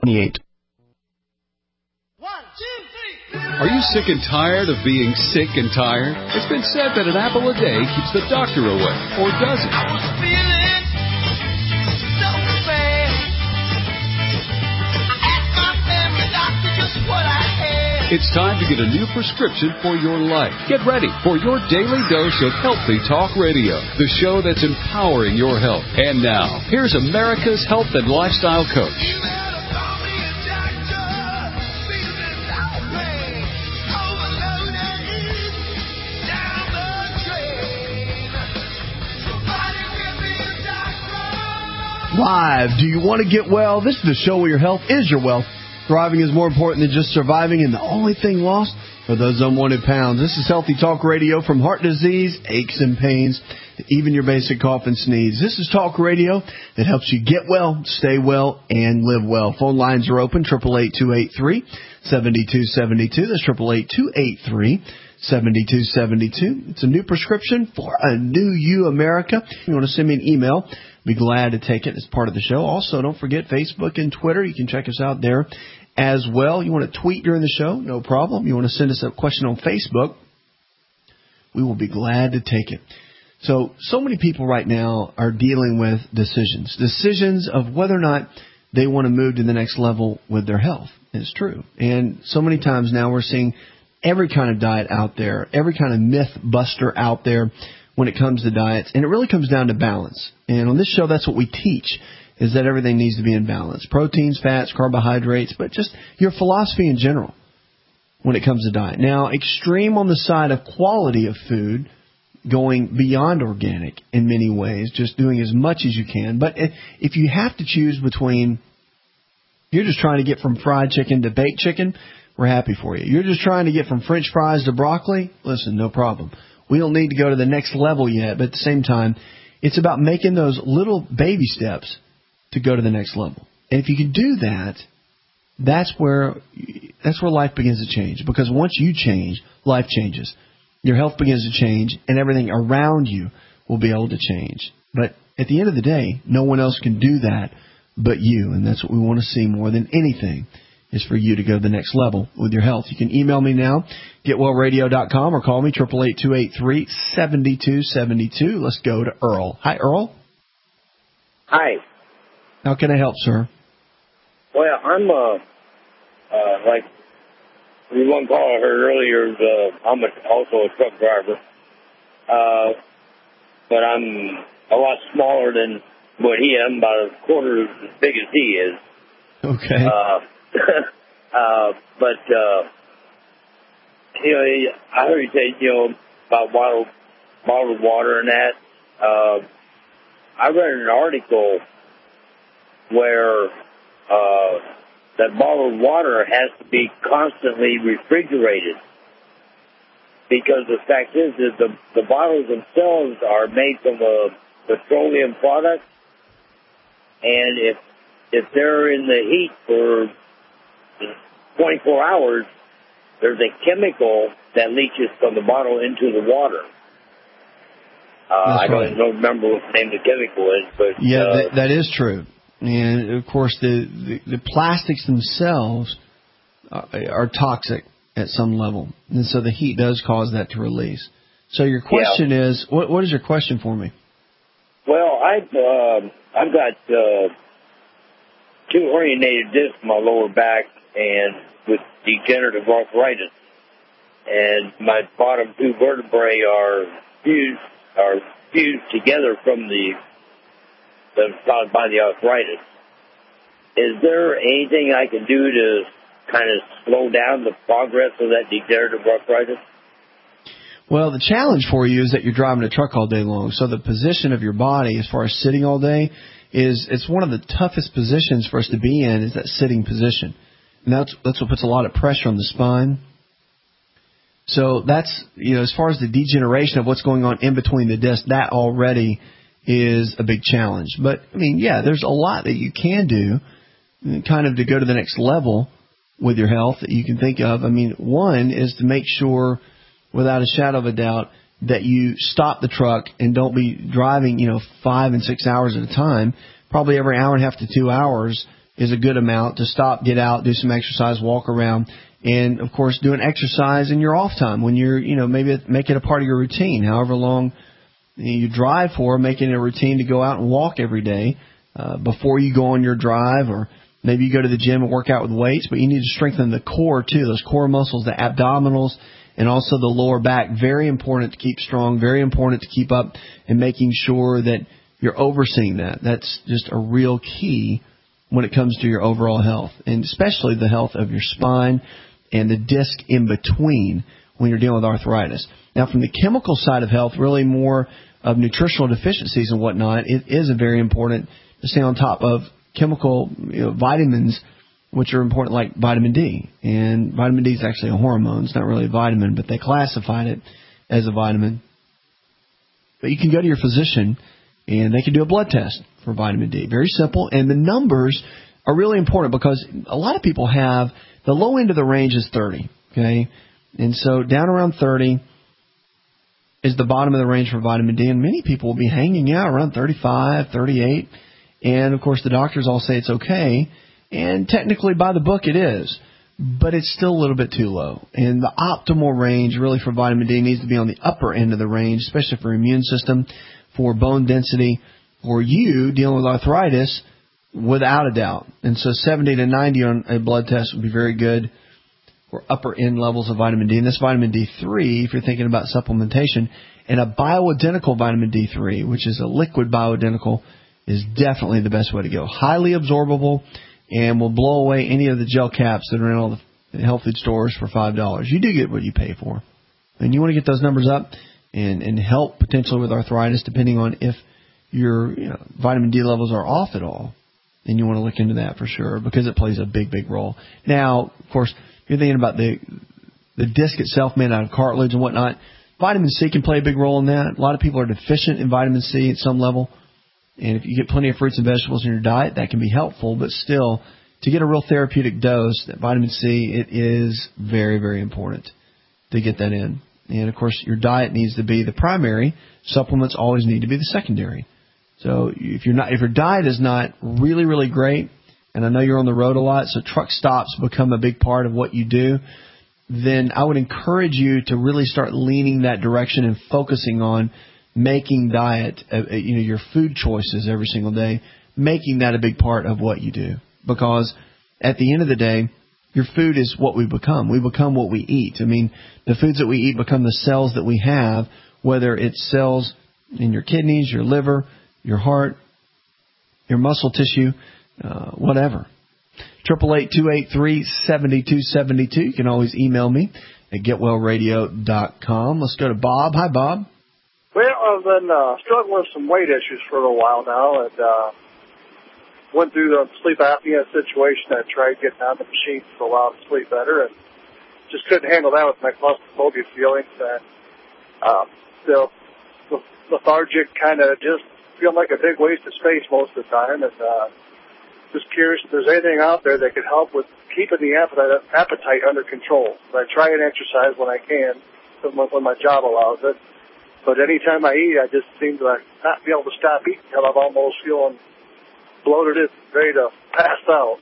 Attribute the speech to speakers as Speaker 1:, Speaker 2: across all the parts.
Speaker 1: Are you sick and tired of being sick and tired? It's been said that an apple a day keeps the doctor away, or does it? I was feeling so bad. I asked my family doctor just what I had. It's time to get a new prescription for your life. Get ready for your daily dose of Healthy Talk Radio, the show that's empowering your health. And now, here's America's health and lifestyle coach.
Speaker 2: Live. Do you want to get well? This is the show where your health is your wealth. Thriving is more important than just surviving, and the only thing lost are those unwanted pounds. This is Healthy Talk Radio, from heart disease, aches and pains, to even your basic cough and sneeze. This is talk radio that helps you get well, stay well, and live well. Phone lines are open, 888-283-7272. That's 888-283-7272. It's a new prescription for a new you, America. If you want to send me an email, be glad to take it as part of the show. Also, don't forget Facebook and Twitter. You can check us out there as well. You want to tweet during the show? No problem. You want to send us a question on Facebook? We will be glad to take it. So many people right now are dealing with decisions of whether or not they want to move to the next level with their health. It's true. And so many times now we're seeing every kind of diet out there, every kind of myth buster out there when it comes to diets. And it really comes down to balance. And on this show, that's what we teach, is that everything needs to be in balance. Proteins, fats, carbohydrates, but just your philosophy in general when it comes to diet. Now, extreme on the side of quality of food, going beyond organic in many ways, just doing as much as you can. But if you have to choose between, you're just trying to get from fried chicken to baked chicken, we're happy for you. You're just trying to get from French fries to broccoli, listen, no problem. We don't need to go to the next level yet, but at the same time, it's about making those little baby steps to go to the next level. And if you can do that, that's where life begins to change. Because once you change, life changes. Your health begins to change, and everything around you will be able to change. But at the end of the day, no one else can do that but you. And that's what we want to see more than anything, is for you to go to the next level with your health. You can email me now, getwellradio.com, or call me, 888-283-7272. Let's go to Earl. Hi, Earl.
Speaker 3: Hi.
Speaker 2: How can I help, sir?
Speaker 3: Well, I'm, like the one caller heard earlier, I'm also a truck driver. But I'm a lot smaller than what he is. I'm about a quarter as big as he is.
Speaker 2: Okay.
Speaker 3: But you know, I heard you say, about bottled water and that. I read an article where that bottled water has to be constantly refrigerated, because the fact is that the bottles themselves are made from a petroleum product, and if they're in the heat for 24 hours, there's a chemical that leaches from the bottle into the water. I don't remember what the name of the chemical is, but
Speaker 2: yeah, that is true. And of course, the plastics themselves are toxic at some level, and so the heat does cause that to release. So your question is, what is your question for me?
Speaker 3: Well, I've got 2 herniated discs in my lower back, and with degenerative arthritis, and my bottom 2 vertebrae are fused together from caused by the arthritis. Is there anything I can do to kind of slow down the progress of that degenerative arthritis?
Speaker 2: Well, the challenge for you is that you're driving a truck all day long. So the position of your body, as far as sitting all day, it's one of the toughest positions for us to be in, is that sitting position. And that's what puts a lot of pressure on the spine. So that's, as far as the degeneration of what's going on in between the discs, that already is a big challenge. But, there's a lot that you can do kind of to go to the next level with your health that you can think of. One is to make sure, without a shadow of a doubt, that you stop the truck and don't be driving, 5 and 6 hours at a time. Probably every hour and a half to 2 hours, is a good amount to stop, get out, do some exercise, walk around, and, of course, do an exercise in your off time when you're, maybe make it a part of your routine, however long you drive for, making it a routine to go out and walk every day before you go on your drive, or maybe you go to the gym and work out with weights, but you need to strengthen the core, too, those core muscles, the abdominals, and also the lower back. Very important to keep strong, very important to keep up and making sure that you're overseeing that. That's just a real key when it comes to your overall health, and especially the health of your spine and the disc in between when you're dealing with arthritis. Now, from the chemical side of health, really more of nutritional deficiencies and whatnot, it is very important to stay on top of chemical vitamins, which are important, like vitamin D. And vitamin D is actually a hormone. It's not really a vitamin, but they classified it as a vitamin. But you can go to your physician, and they can do a blood test for vitamin D. Very simple. And the numbers are really important because a lot of people have the low end of the range is 30, okay? And so down around 30 is the bottom of the range for vitamin D, and many people will be hanging out around 35, 38, and, of course, the doctors all say it's okay, and technically by the book it is, but it's still a little bit too low. And the optimal range really for vitamin D needs to be on the upper end of the range, especially for immune system, for bone density, for you dealing with arthritis, without a doubt. And so 70 to 90 on a blood test would be very good for upper end levels of vitamin D. And this vitamin D3, if you're thinking about supplementation, and a bioidentical vitamin D3, which is a liquid bioidentical, is definitely the best way to go. Highly absorbable and will blow away any of the gel caps that are in all the health food stores for $5. You do get what you pay for. And you want to get those numbers up and help potentially with arthritis, depending on if your vitamin D levels are off at all. Then you want to look into that for sure, because it plays a big, big role. Now, of course, if you're thinking about the disc itself made out of cartilage and whatnot, vitamin C can play a big role in that. A lot of people are deficient in vitamin C at some level. And if you get plenty of fruits and vegetables in your diet, that can be helpful. But still, to get a real therapeutic dose, that vitamin C, it is very, very important to get that in. And, of course, your diet needs to be the primary. Supplements always need to be the secondary. So if your diet is not really, really great, and I know you're on the road a lot, so truck stops become a big part of what you do, then I would encourage you to really start leaning that direction and focusing on making diet, your food choices every single day, making that a big part of what you do. Because at the end of the day, your food is what we become. We become what we eat. I mean, the foods that we eat become the cells that we have, whether it's cells in your kidneys, your liver, your heart, your muscle tissue, whatever. 888-283-7272. You can always email me at getwellradio.com. Let's go to Bob. Hi, Bob.
Speaker 4: Well, I've been struggling with some weight issues for a little while now, and went through the sleep apnea situation. I tried getting on the machine for a while to sleep better, and just couldn't handle that with my claustrophobia feelings, and still lethargic, kind of just feel like a big waste of space most of the time, and just curious if there's anything out there that could help with keeping the appetite under control. I try and exercise when I can, when my job allows it. But anytime I eat, I just seem to not be able to stop eating until I'm almost feeling bloated and ready to pass out.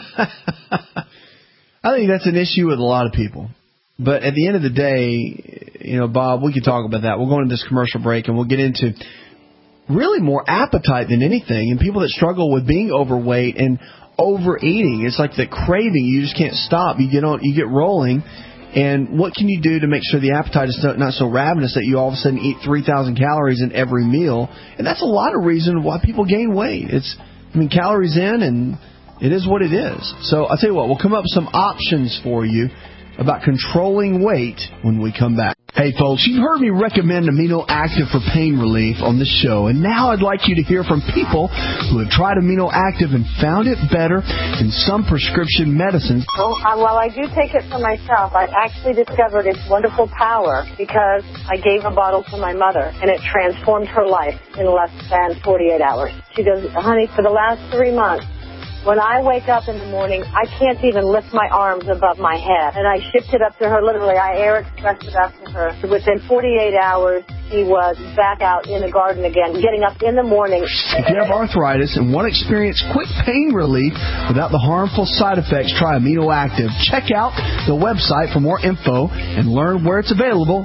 Speaker 2: I think that's an issue with a lot of people. But at the end of the day, Bob, we can talk about that. We'll go into this commercial break, and we'll get into really more appetite than anything. And people that struggle with being overweight and overeating, it's like the craving. You just can't stop. You get rolling. And what can you do to make sure the appetite is not so ravenous that you all of a sudden eat 3,000 calories in every meal? And that's a lot of reason why people gain weight. Calories in, and it is what it is. So I'll tell you what, we'll come up with some options for you about controlling weight when we come back. Hey, folks, you've heard me recommend Amino Active for pain relief on the show, and now I'd like you to hear from people who have tried Amino Active and found it better than some prescription medicines.
Speaker 5: Well, I do take it for myself. I've actually discovered its wonderful power because I gave a bottle to my mother, and it transformed her life in less than 48 hours. She goes, honey, for the last 3 months, when I wake up in the morning, I can't even lift my arms above my head. And I shipped it up to her, literally. I air expressed it up to her. Within 48 hours, she was back out in the garden again, getting up in the morning.
Speaker 2: If you have arthritis and want to experience quick pain relief without the harmful side effects, try Amino Active. Check out the website for more info and learn where it's available,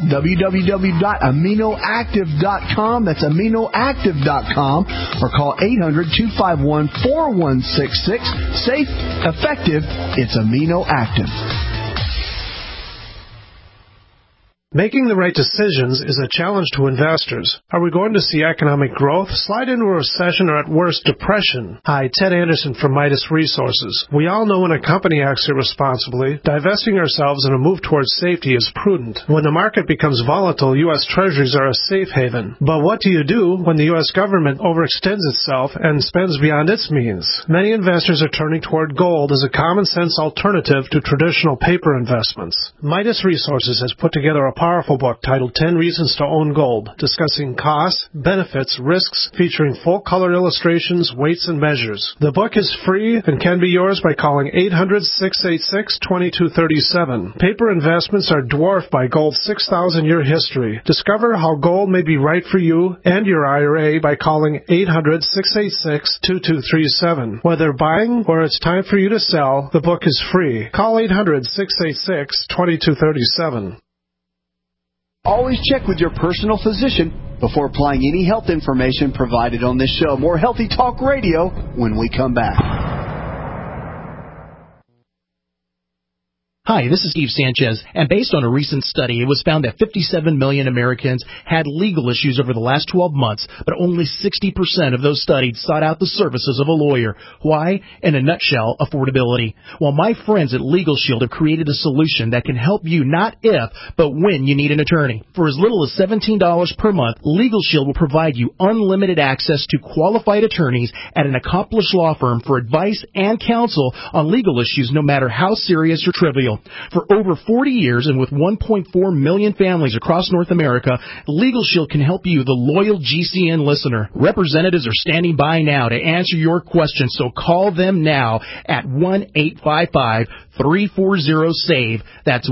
Speaker 2: www.aminoactive.com. That's aminoactive.com, or call 800-251-4166. Safe, effective, it's Amino Active.
Speaker 6: Making the right decisions is a challenge to investors. Are we going to see economic growth, slide into a recession, or at worst, depression? Hi, Ted Anderson from Midas Resources. We all know when a company acts irresponsibly, divesting ourselves in a move towards safety is prudent. When the market becomes volatile, U.S. Treasuries are a safe haven. But what do you do when the U.S. government overextends itself and spends beyond its means? Many investors are turning toward gold as a common-sense alternative to traditional paper investments. Midas Resources has put together a powerful book titled 10 Reasons to Own Gold, discussing costs, benefits, risks, featuring full-color illustrations, weights, and measures. The book is free and can be yours by calling 800-686-2237. Paper investments are dwarfed by gold's 6,000-year history. Discover how gold may be right for you and your IRA by calling 800-686-2237. Whether buying or it's time for you to sell, the book is free. Call 800-686-2237.
Speaker 2: Always check with your personal physician before applying any health information provided on this show. More Healthy Talk Radio when we come back.
Speaker 7: Hi, this is Steve Sanchez, and based on a recent study, it was found that 57 million Americans had legal issues over the last 12 months, but only 60% of those studied sought out the services of a lawyer. Why? In a nutshell, affordability. Well, my friends at Legal Shield have created a solution that can help you not if, but when you need an attorney. For as little as $17 per month, Legal Shield will provide you unlimited access to qualified attorneys at an accomplished law firm for advice and counsel on legal issues, no matter how serious or trivial. For over 40 years and with 1.4 million families across North America, Legal Shield can help you, the loyal GCN listener. Representatives are standing by now to answer your questions, so call them now at 1-855-340-SAVE. That's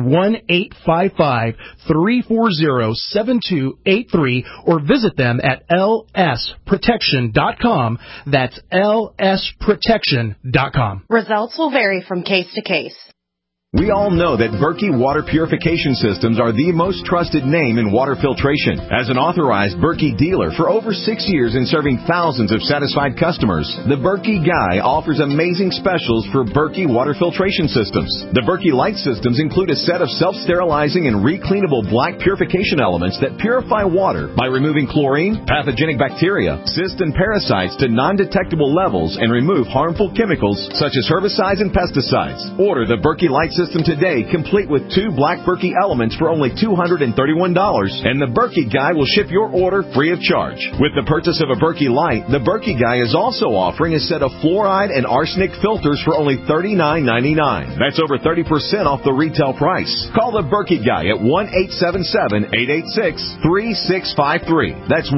Speaker 7: 1-855-340-7283, or visit them at lsprotection.com. That's lsprotection.com.
Speaker 8: Results will vary from case to case.
Speaker 9: We all know that Berkey Water Purification Systems are the most trusted name in water filtration. As an authorized Berkey dealer for over 6 years and serving thousands of satisfied customers, the Berkey Guy offers amazing specials for Berkey Water Filtration Systems. The Berkey Light Systems include a set of self-sterilizing and recleanable black purification elements that purify water by removing chlorine, pathogenic bacteria, cysts, and parasites to non-detectable levels and remove harmful chemicals such as herbicides and pesticides. Order the Berkey Light System today, complete with 2 black Berkey elements for only $231, and the Berkey Guy will ship your order free of charge. With the purchase of a Berkey Light, the Berkey Guy is also offering a set of fluoride and arsenic filters for only $39.99. That's over 30% off the retail price. Call the Berkey Guy at 1-877-886-3653. That's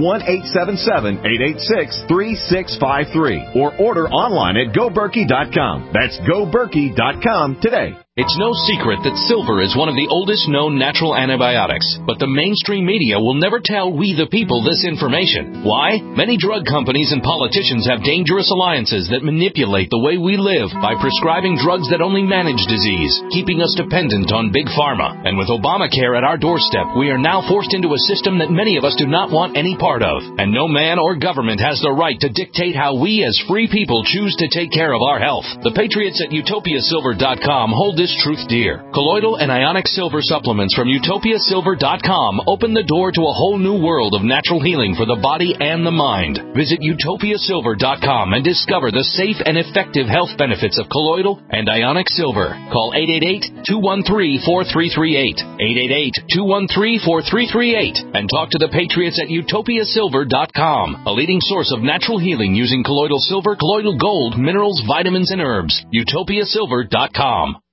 Speaker 9: 1-877-886-3653. Or order online at GoBerkey.com. That's GoBerkey.com today.
Speaker 10: It's no secret that silver is one of the oldest known natural antibiotics, but the mainstream media will never tell we the people this information. Why? Many drug companies and politicians have dangerous alliances that manipulate the way we live by prescribing drugs that only manage disease, keeping us dependent on big pharma. And with Obamacare at our doorstep, we are now forced into a system that many of us do not want any part of. And no man or government has the right to dictate how we as free people choose to take care of our health. The patriots at utopiasilver.com hold this truth dear. Colloidal and ionic silver supplements from utopiasilver.com open the door to a whole new world of natural healing for the body and the mind. Visit utopiasilver.com and discover the safe and effective health benefits of colloidal and ionic silver. Call 888-213-4338, 888-213-4338, and talk to the patriots at utopiasilver.com, a leading source of natural healing using colloidal silver, colloidal gold, minerals, vitamins, and herbs. utopiasilver.com.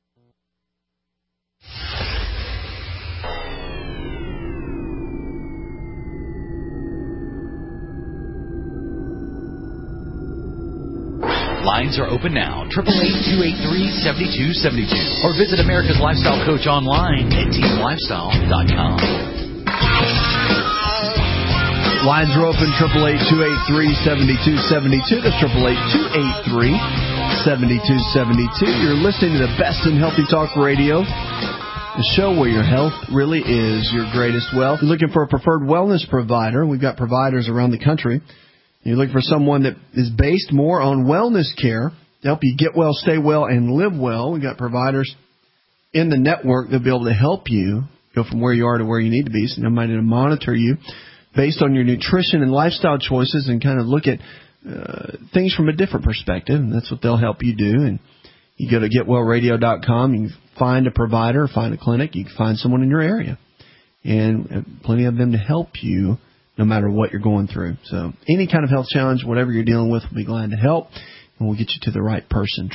Speaker 11: Lines are open now, 888-283-7272. Or visit America's Lifestyle Coach online at teamlifestyle.com.
Speaker 2: Lines are open, 888-283-7272. That's 888-283-7272. You're listening to the best in Healthy Talk Radio, the show where your health really is your greatest wealth. You're looking for a preferred wellness provider. We've got providers around the country. You're looking for someone that is based more on wellness care to help you get well, stay well, and live well. We've got providers in the network that'll be able to help you go from where you are to where you need to be. So they might need to monitor you based on your nutrition and lifestyle choices and kind of look at things from a different perspective. And that's what they'll help you do. And you go to getwellradio.com. You can find a provider, find a clinic. You can find someone in your area. And plenty of them to help you no matter what you're going through. So any kind of health challenge, whatever you're dealing with, we'll be glad to help. And we'll get you to the right person.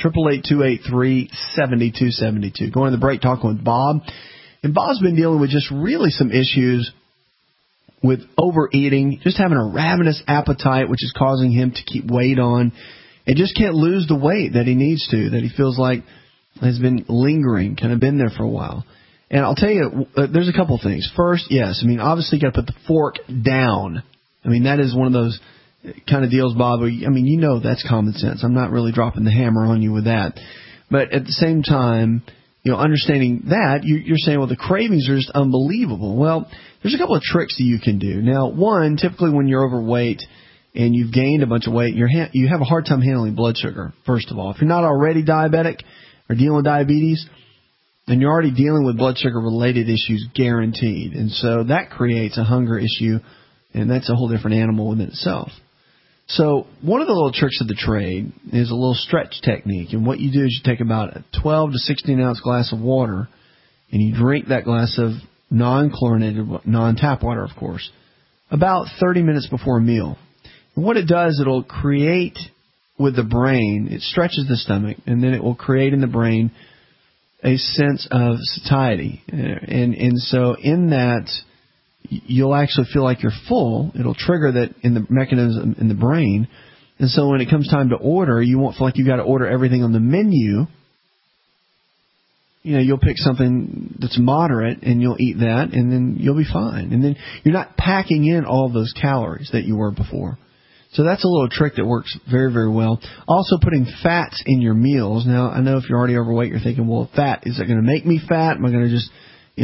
Speaker 2: 888-283-7272. Going to the break, talking with Bob. And Bob's been dealing with just really some issues with overeating, just having a ravenous appetite, which is causing him to keep weight on, and just can't lose the weight that he needs to, that he feels like has been lingering, kind of been there for a while. And I'll tell you, there's a couple things. First, yes, I mean, obviously you got to put the fork down. I mean, that is one of those kind of deals, Bob. I mean, you know that's common sense. I'm not really dropping the hammer on you with that. But at the same time, you know, understanding that, you're saying, well, the cravings are just unbelievable. Well, there's a couple of tricks that you can do. Now, one, typically when you're overweight and you've gained a bunch of weight, you have a hard time handling blood sugar, first of all. If you're not already diabetic or dealing with diabetes, then you're already dealing with blood sugar-related issues guaranteed. And so that creates a hunger issue, and that's a whole different animal within itself. So one of the little tricks of the trade is a little stretch technique. And what you do is you take about a 12 to 16-ounce glass of water, and you drink that glass of non-chlorinated, non-tap water, of course, about 30 minutes before a meal. And what it does, it'll create with the brain, it stretches the stomach, and then it will create in the brain a sense of satiety. And so in that, you'll actually feel like you're full. It'll trigger that in the mechanism in the brain. And so when it comes time to order, you won't feel like you've got to order everything on the menu. You know, you'll pick something that's moderate and you'll eat that, and then you'll be fine. And then you're not packing in all those calories that you were before. So that's a little trick that works very, very well. Also putting fats in your meals. Now, I know if you're already overweight, you're thinking, well, fat, is it going to make me fat? Am I going to just,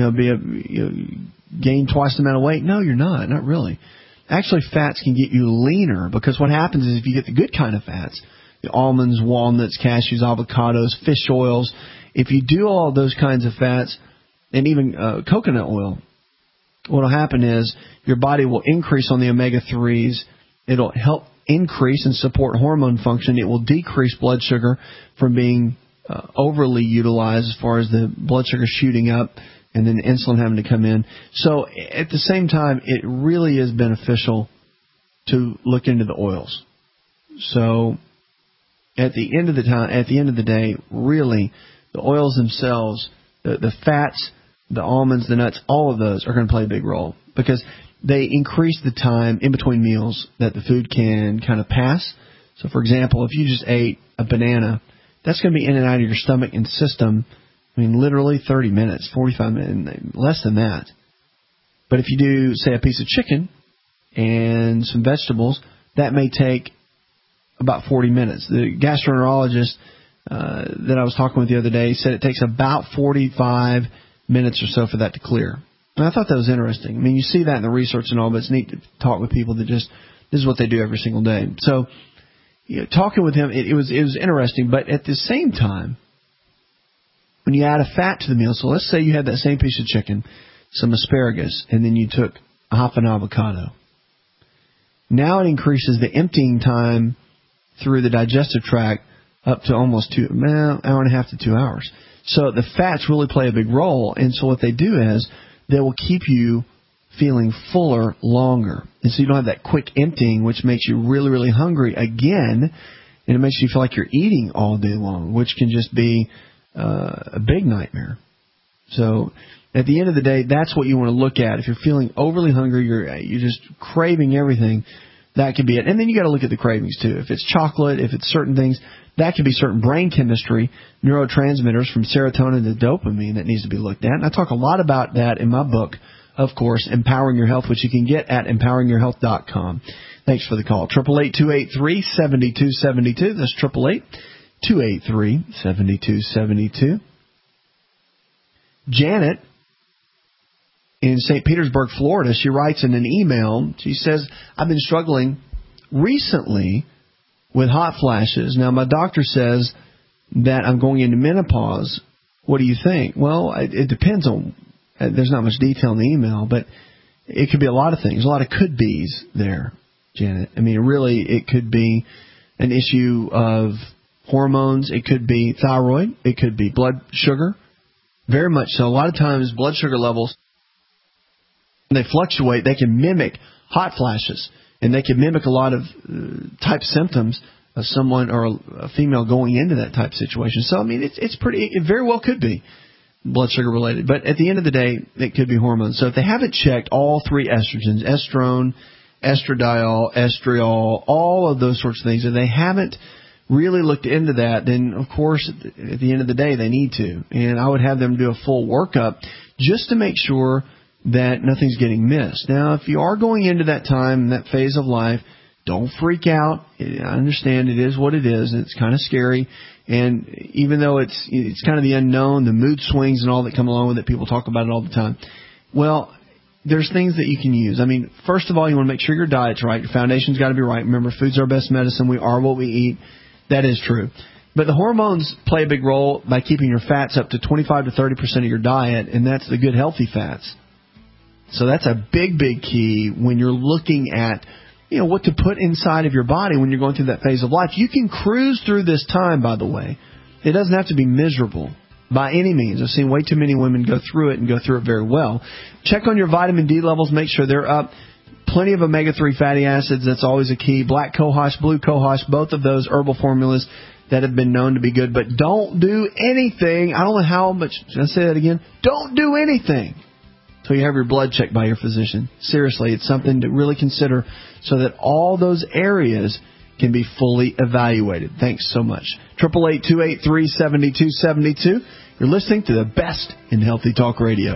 Speaker 2: gain twice the amount of weight? No, you're not. Not really. Actually, fats can get you leaner, because what happens is if you get the good kind of fats, the almonds, walnuts, cashews, avocados, fish oils, if you do all those kinds of fats, and even coconut oil, what will happen is your body will increase on the omega-3s. It'll help increase and support hormone function. It will decrease blood sugar from being overly utilized as far as the blood sugar shooting up and then insulin having to come in. So at the same time, it really is beneficial to look into the oils. So at the end of the day, really, the oils themselves, the fats, the almonds, the nuts, all of those are going to play a big role, because they increase the time in between meals that the food can kind of pass. So, for example, if you just ate a banana, that's going to be in and out of your stomach and system, I mean, literally 30 minutes, 45 minutes, less than that. But if you do, say, a piece of chicken and some vegetables, that may take about 40 minutes. The gastroenterologist that I was talking with the other day said it takes about 45 minutes or so for that to clear. And I thought that was interesting. I mean, you see that in the research and all, but it's neat to talk with people that just, this is what they do every single day. So, talking with him, it was interesting. But at the same time, when you add a fat to the meal, so let's say you had that same piece of chicken, some asparagus, and then you took half an avocado. Now it increases the emptying time through the digestive tract up to almost hour and a half to 2 hours. So the fats really play a big role. And so what they do is they will keep you feeling fuller longer. And so you don't have that quick emptying, which makes you really, really hungry again. And it makes you feel like you're eating all day long, which can just be a big nightmare. So at the end of the day, that's what you want to look at. If you're feeling overly hungry, you're just craving everything, that could be it. And then you got to look at the cravings too. If it's chocolate, if it's certain things, that could be certain brain chemistry, neurotransmitters from serotonin to dopamine that needs to be looked at. And I talk a lot about that in my book, of course, Empowering Your Health, which you can get at empoweringyourhealth.com. Thanks for the call. 888-283-7272. That's 888-283-7272. Janet in St. Petersburg, Florida, she writes in an email, she says, I've been struggling recently with hot flashes. Now, my doctor says that I'm going into menopause. What do you think? Well, it depends on, there's not much detail in the email, but it could be a lot of things, a lot of could-be's there, Janet. I mean, really, it could be an issue of hormones. It could be thyroid. It could be blood sugar. Very much so. A lot of times, blood sugar levels, when they fluctuate, they can mimic hot flashes, and they can mimic a lot of type symptoms of someone or a female going into that type situation. So, I mean, it very well could be blood sugar related. But at the end of the day, it could be hormones. So if they haven't checked all three estrogens, estrone, estradiol, estriol, all of those sorts of things, if they haven't really looked into that, then, of course, at the end of the day, they need to. And I would have them do a full workup just to make sure that nothing's getting missed. Now, if you are going into that time, that phase of life, don't freak out. I understand it is what it is, and it's kind of scary. And even though it's kind of the unknown, the mood swings and all that come along with it, people talk about it all the time. Well, there's things that you can use. I mean, first of all, you want to make sure your diet's right. Your foundation's got to be right. Remember, food's our best medicine. We are what we eat. That is true. But the hormones play a big role by keeping your fats up to 25 to 30% of your diet, and that's the good, healthy fats. So that's a big, big key when you're looking at, what to put inside of your body when you're going through that phase of life. You can cruise through this time, by the way. It doesn't have to be miserable by any means. I've seen way too many women go through it and go through it very well. Check on your vitamin D levels. Make sure they're up. Plenty of omega-3 fatty acids. That's always a key. Black cohosh, blue cohosh, both of those herbal formulas that have been known to be good. But don't do anything. I don't know how much. Should I say that again? Don't do anything until you have your blood checked by your physician. Seriously, it's something to really consider so that all those areas can be fully evaluated. Thanks so much. 888-283-7272. You're listening to the best in Healthy Talk Radio.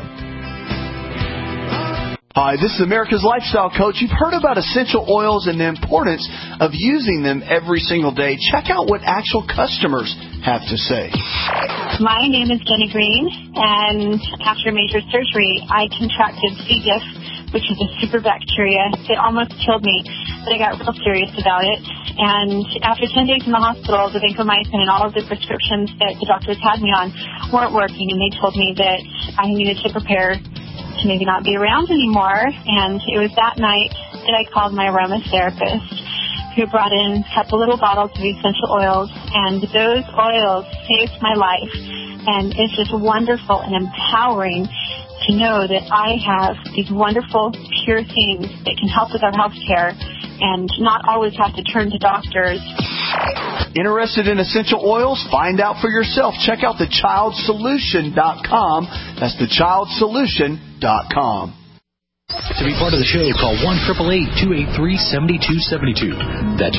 Speaker 2: Hi, this is America's Lifestyle Coach. You've heard about essential oils and the importance of using them every single day. Check out what actual customers have to say.
Speaker 12: My name is Jenny Green, and after major surgery, I contracted C. diff, which is a super bacteria. It almost killed me, but I got real serious about it. And after 10 days in the hospital, the vancomycin and all of the prescriptions that the doctors had me on weren't working, and they told me that I needed to prepare to maybe not be around anymore. And it was that night that I called my aromatherapist, who brought in a couple little bottles of essential oils, and those oils saved my life. And it's just wonderful and empowering to know that I have these wonderful, pure things that can help with our health care and not always have to turn to doctors.
Speaker 2: Interested in essential oils? Find out for yourself. Check out thechildsolution.com. That's thechildsolution.com.
Speaker 11: To be part of the show, call 1-888-283-7272. That's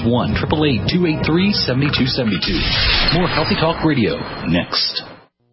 Speaker 11: 1-888-283-7272. More Healthy Talk Radio next.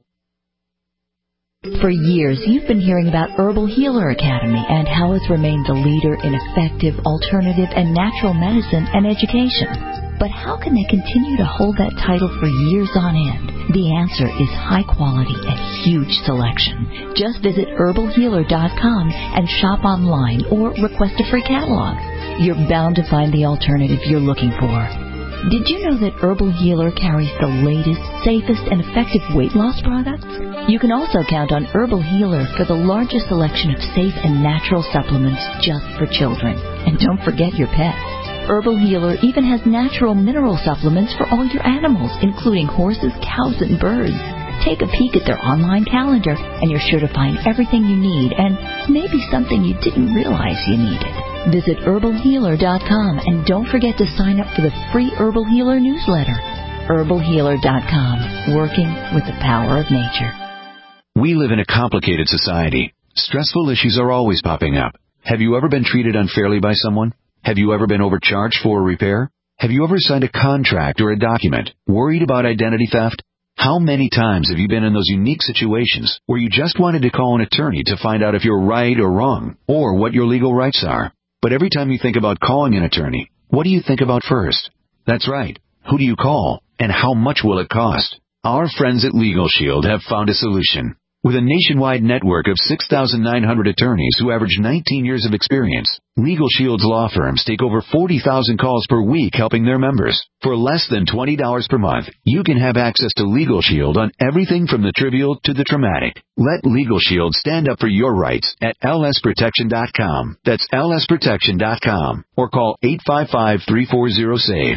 Speaker 13: For years, you've been hearing about Herbal Healer Academy and how it's remained the leader in effective, alternative, and natural medicine and education. But how can they continue to hold that title for years on end? The answer is high quality and huge selection. Just visit herbalhealer.com and shop online or request a free catalog. You're bound to find the alternative you're looking for. Did you know that Herbal Healer carries the latest, safest, and effective weight loss products? You can also count on Herbal Healer for the largest selection of safe and natural supplements just for children. And don't forget your pets. Herbal Healer even has natural mineral supplements for all your animals, including horses, cows, and birds. Take a peek at their online calendar, and you're sure to find everything you need and maybe something you didn't realize you needed. Visit herbalhealer.com and don't forget to sign up for the free Herbal Healer newsletter. herbalhealer.com, working with the power of nature.
Speaker 14: We live in a complicated society. Stressful issues are always popping up. Have you ever been treated unfairly by someone? Have you ever been overcharged for a repair? Have you ever signed a contract or a document worried about identity theft? How many times have you been in those unique situations where you just wanted to call an attorney to find out if you're right or wrong, or what your legal rights are? But every time you think about calling an attorney, what do you think about first? That's right. Who do you call, and how much will it cost? Our friends at Legal Shield have found a solution. With a nationwide network of 6,900 attorneys who average 19 years of experience, Legal Shield's law firms take over 40,000 calls per week helping their members. For less than $20 per month, you can have access to Legal Shield on everything from the trivial to the traumatic. Let Legal Shield stand up for your rights at lsprotection.com. That's lsprotection.com. Or call 855-340-SAVE,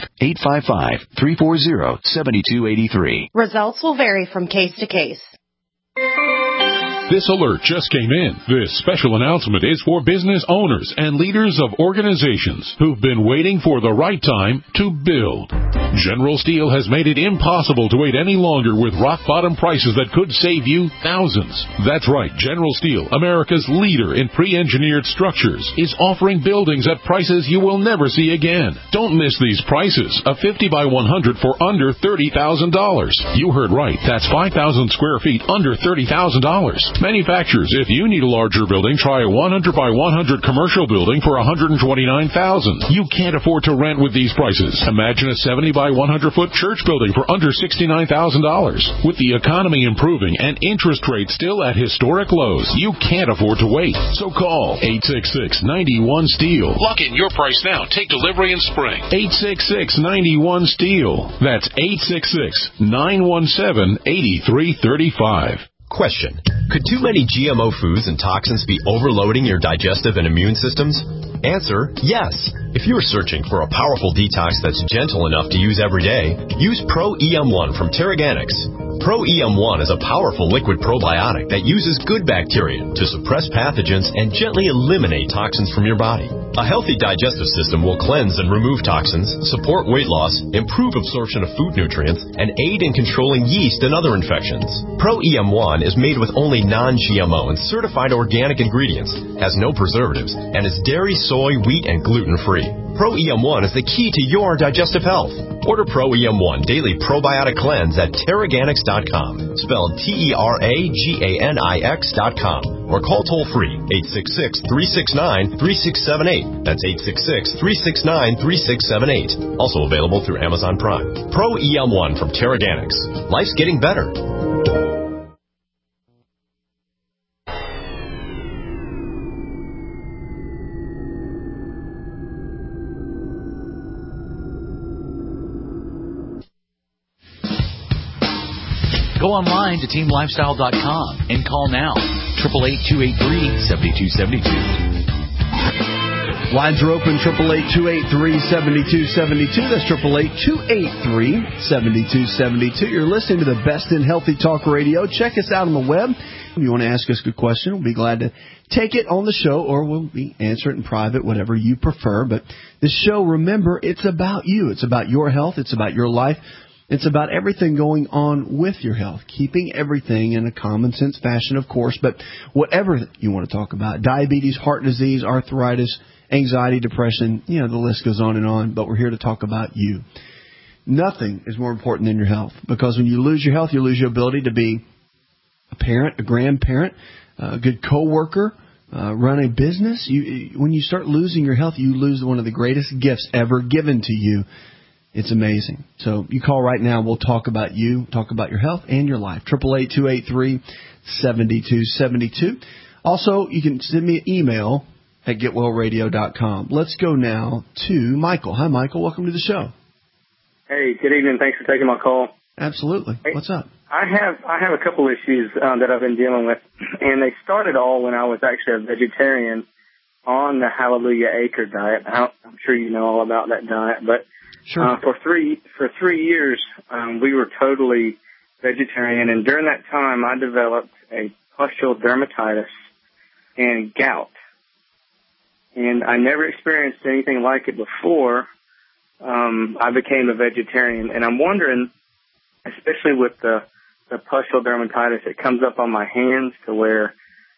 Speaker 14: 855-340-7283.
Speaker 8: Results will vary from case to case.
Speaker 15: This alert just came in. This special announcement is for business owners and leaders of organizations who've been waiting for the right time to build. General Steel has made it impossible to wait any longer with rock-bottom prices that could save you thousands. That's right, General Steel, America's leader in pre-engineered structures, is offering buildings at prices you will never see again. Don't miss these prices. A 50 by 100 for under $30,000. You heard right. That's 5,000 square feet under $30,000. Manufacturers, if you need a larger building, try a 100 by 100 commercial building for $129,000. You can't afford to rent with these prices. Imagine a 70 by 100-foot church building for under $69,000. With the economy improving and interest rates still at historic lows, you can't afford to wait. So call 866-91-STEEL. Lock in your price now. Take delivery in spring. 866-91-STEEL. That's 866-917-8335.
Speaker 16: Question. Could too many GMO foods and toxins be overloading your digestive and immune systems? Answer, yes. If you're searching for a powerful detox that's gentle enough to use every day, use Pro EM1 from Terraganics. Pro EM1 is a powerful liquid probiotic that uses good bacteria to suppress pathogens and gently eliminate toxins from your body. A healthy digestive system will cleanse and remove toxins, support weight loss, improve absorption of food nutrients, and aid in controlling yeast and other infections. Pro EM1 is made with only non-GMO and certified organic ingredients, has no preservatives, and is dairy, soy, wheat, and gluten-free. Pro EM1 is the key to your digestive health. Order Pro EM1 Daily Probiotic Cleanse at Terraganics.com, spelled Terraganix.com, or call toll-free 866-369-3678. That's 866-369-3678. Also available through Amazon Prime. Pro EM1 from Terraganics. Life's getting better.
Speaker 11: Go online to teamlifestyle.com and call now. 888-283-7272.
Speaker 2: Lines are open, 888-283-7272. That's 888-283-7272. You're listening to the best in Healthy Talk Radio. Check us out on the web. If you want to ask us a question, we'll be glad to take it on the show, or we'll answer it in private, whatever you prefer. But this show, remember, it's about you. It's about your health. It's about your life. It's about everything going on with your health, keeping everything in a common sense fashion, of course, but whatever you want to talk about, diabetes, heart disease, arthritis, anxiety, depression, the list goes on, but we're here to talk about you. Nothing is more important than your health, because when you lose your health, you lose your ability to be a parent, a grandparent, a good coworker, run a business. When you start losing your health, you lose one of the greatest gifts ever given to you. It's amazing. So you call right now. We'll talk about you, talk about your health and your life. 888-283-7272. Also, you can send me an email at getwellradio.com. Let's go now to Michael. Hi, Michael. Welcome to the show.
Speaker 17: Hey, good evening. Thanks for taking my call.
Speaker 2: Absolutely.
Speaker 17: Hey,
Speaker 2: what's up?
Speaker 17: I have a couple issues that I've been dealing with, and they started all when I was actually a vegetarian on the Hallelujah Acre diet. I'm sure you know all about that diet, but
Speaker 2: sure.
Speaker 17: For 3 years, we were totally vegetarian, and during that time, I developed a pustule dermatitis and gout. And I never experienced anything like it before I became a vegetarian. And I'm wondering, especially with the pustule dermatitis, it comes up on my hands to where,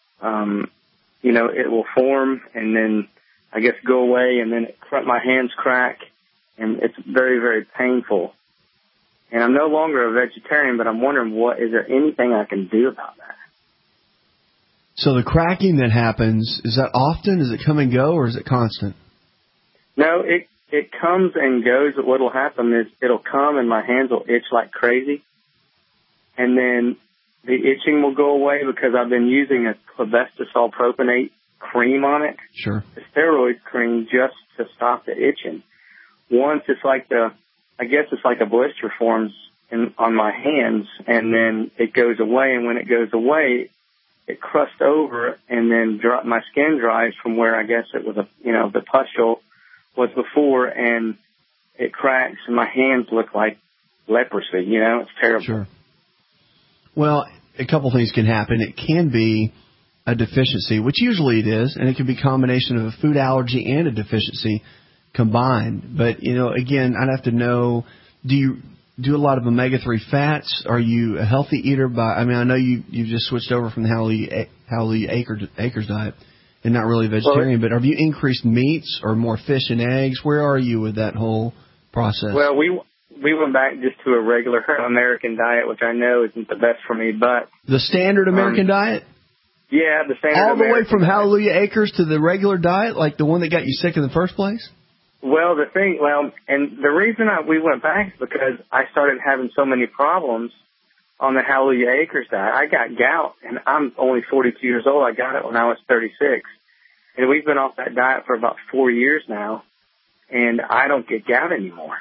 Speaker 17: it will form and then I guess go away, and then my hands crack, and it's very, very painful. And I'm no longer a vegetarian, but I'm wondering, is there anything I can do about that?
Speaker 2: So the cracking that happens, is that often? Does it come and go, or is it constant?
Speaker 17: No, it comes and goes. What will happen is it'll come and my hands will itch like crazy. And then the itching will go away because I've been using a clobetasol propionate cream on it.
Speaker 2: Sure.
Speaker 17: The steroid cream just to stop the itching. Once it's like a blister forms on my hands, and then it goes away. And when it goes away, it crusts over, and then my skin dries from where I guess it was the pustule was before, and it cracks, and my hands look like leprosy. It's terrible.
Speaker 2: Sure. Well, a couple things can happen. It can be a deficiency, which usually it is, and it can be a combination of a food allergy and a deficiency combined. But, again, I'd have to know, do you do a lot of omega-3 fats? Are you a healthy eater? I know you've just switched over from the Hallelujah Acres diet and not really a vegetarian, but have you increased meats or more fish and eggs? Where are you with that whole process?
Speaker 17: Well, we went back just to a regular American diet, which I know isn't the best for me, but... The
Speaker 2: standard American diet?
Speaker 17: Yeah, the standard
Speaker 2: All the
Speaker 17: American
Speaker 2: way from
Speaker 17: diet.
Speaker 2: Hallelujah Acres to the regular diet, like the one that got you sick in the first place?
Speaker 17: Well, and the reason we went back is because I started having so many problems on the Hallelujah Acres diet. I got gout, and I'm only 42 years old. I got it when I was 36. And we've been off that diet for about 4 years now, and I don't get gout anymore.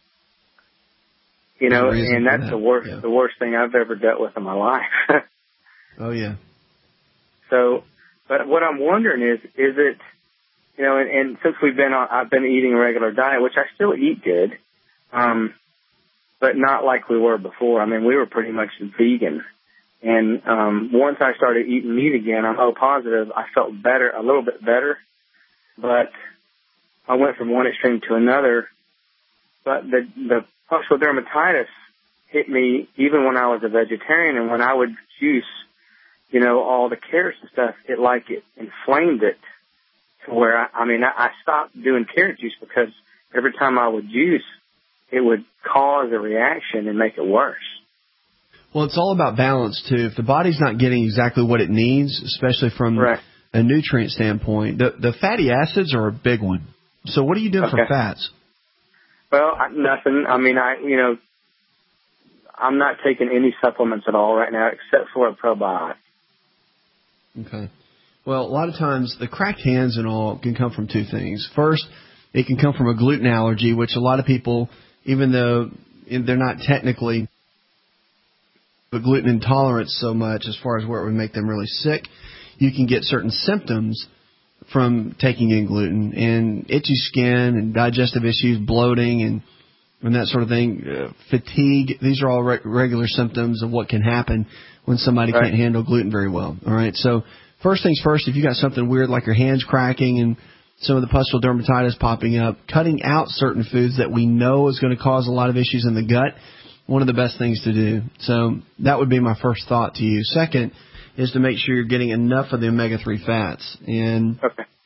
Speaker 17: And that's the worst thing I've ever dealt with in my life.
Speaker 2: Oh, yeah.
Speaker 17: So, but what I'm wondering is it, and since I've been eating a regular diet, which I still eat good, but not like we were before. I mean, we were pretty much vegan. And once I started eating meat again, I'm O positive, I felt better, a little bit better. But I went from one extreme to another. But the pustular dermatitis hit me even when I was a vegetarian, and when I would juice, all the carrots and stuff, it inflamed it to where, I stopped doing carrot juice because every time I would juice, it would cause a reaction and make it worse.
Speaker 2: Well, it's all about balance, too. If the body's not getting exactly what it needs, especially from a nutrient standpoint, the fatty acids are a big one. So what are you doing for fats?
Speaker 17: Well, nothing. I'm not taking any supplements at all right now except for a probiotic.
Speaker 2: Okay. Well, a lot of times the cracked hands and all can come from two things. First, it can come from a gluten allergy, which a lot of people, even though they're not technically a gluten intolerance so much as far as where it would make them really sick, you can get certain symptoms from taking in gluten, and itchy skin and digestive issues, bloating and that sort of thing, fatigue. These are all regular symptoms of what can happen when somebody can't handle gluten very well. All right, so first things first, if you got something weird like your hands cracking and some of the pustular dermatitis popping up, cutting out certain foods that we know is going to cause a lot of issues in the gut, one of the best things to do. So that would be my first thought to you. Second is to make sure you're getting enough of the omega-3 fats. And